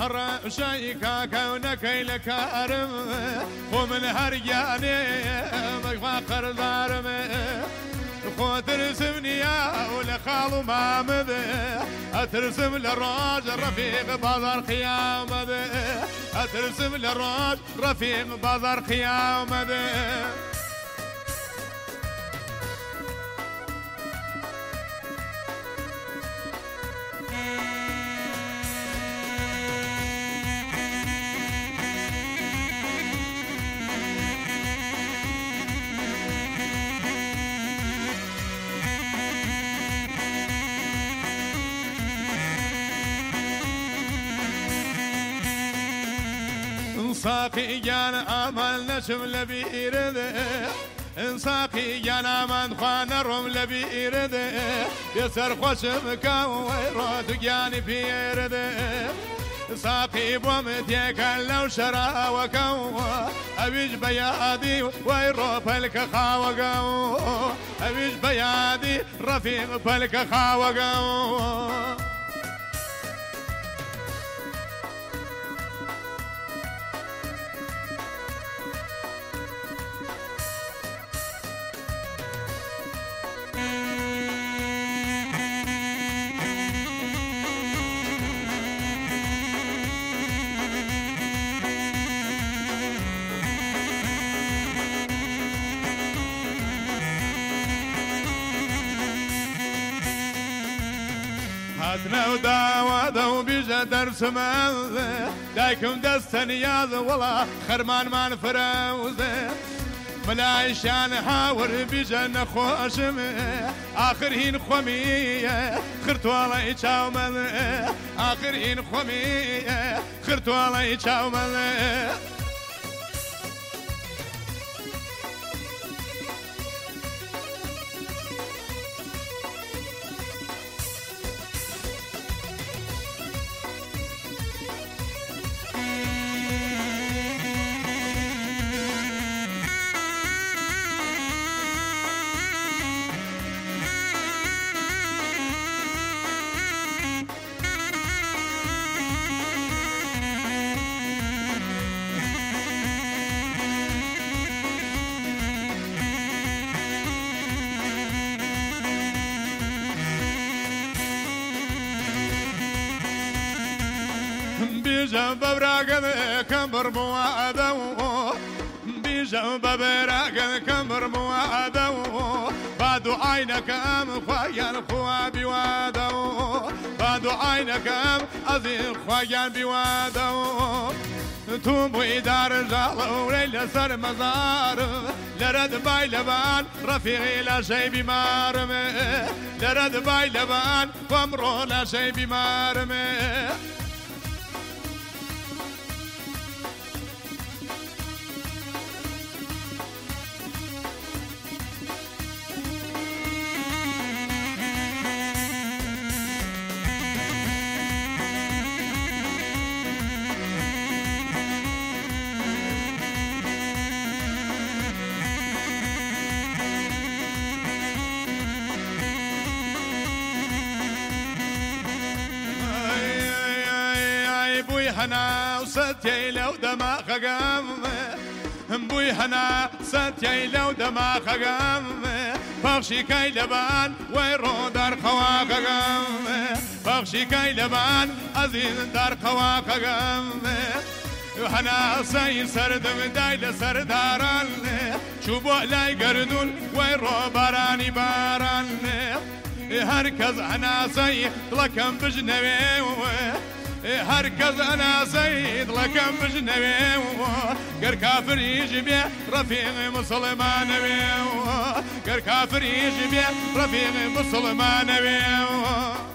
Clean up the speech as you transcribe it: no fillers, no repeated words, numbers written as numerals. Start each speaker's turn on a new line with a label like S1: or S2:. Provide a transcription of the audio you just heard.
S1: أرى شيكا كونك لكارم ومن هرجاني مفاخر دارم خو ترسمني يا ولخال مامد أترسم للراج رفيق بازار قيامد أترسم للراج رفيق بازار قيامد انساقي جانا امان نشم لبيرده انساقي جانا امان خوانا روم لبيرده يسر خوشم كاوي رود جاني بيرده ساقي بومتيك لو شرا وكو ابيج بيادي ويرو فلك خاوغو ابيج بيادي رفيق فلك خاوغو هاتنا وداوة وبيجا درس ماذا دايكم دستني ياذ والله خرمان ما نفراوزه ملايشان حاور بيجا نخوشم آخر هين خومية خرت والله يتشاو ماذا آخر هين خومية خرت والله يتشاو ماذا بيجا ببراقد كمبر موادو بيجا ببراقد كمبر موادو بادو عينك ام خوايان خوا بوادو بادو عينك ام ازين خوايان بوادو توم ويدار الجال وليل سر مزار لرد باي لبان رفيقي لا شي بمارم لرد باي لبان وامرو لا شي بمارم هنا وستي لو دماغ قام بوي هنا ستي لو دماغ قام بخشي كي لبان ويرو دار خواق قام بخشي كي لبان أزين دار خواق قام هنا سير سردم دايل سرداران شوبو لاي قردون ويرو باراني باران هركز هنا سير لكم بجنبي هركز انا سيد لكم بجنبي قر كافر يجي بيه رفيق مسلمان بيه قر كافر يجي بيه رفيق مسلمان بيه